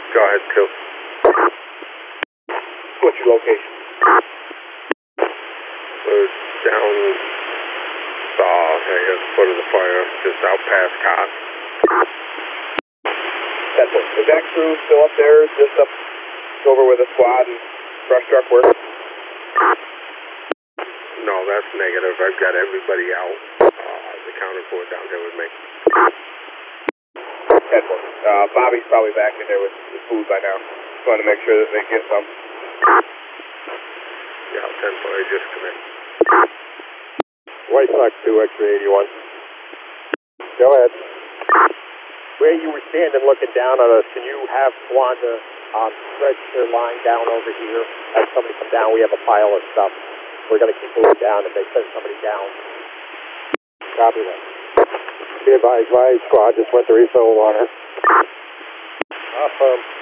Go ahead, 2. What's your location? We're down at the foot of the fire, just out past Cox. That's it. Is that crew still up there, just up over where the squad and brush truck work? No, that's negative. I've got everybody out. Accounted for down here with me. That's it. Bobby's probably back in there with the food by now. Just want to make sure that they get some. Yeah, 10-4, just come in. White Sox 2, X-ray 81. Go ahead. Where you were standing looking down on us, can you have Wanda stretch their line down over here? Have somebody come down, we have a pile of stuff. We're going to keep moving down if they send somebody down. Copy that. Be advised, my squad just went to refill water. Affirm.